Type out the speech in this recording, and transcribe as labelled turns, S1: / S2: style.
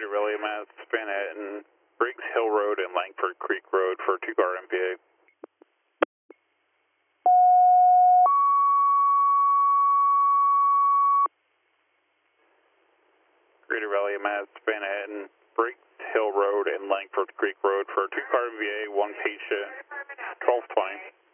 S1: Greater Raleigh, Mass, Manhattan, Briggs Hill Road and Langford Creek Road for 2-car MVA. Greater Raleigh, Mass, Manhattan, Briggs Hill Road and Langford Creek Road for 2-car MVA, 1 patient, 1220.